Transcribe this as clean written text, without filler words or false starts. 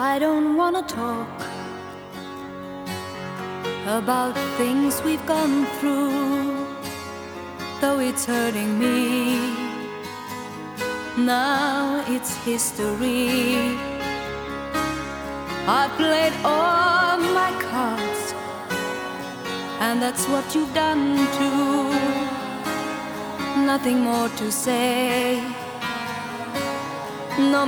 I don't wanna talk about things we've gone through, though it's hurting me. Now it's history. I played all my cards, and that's what you've done too. Nothing more to say. No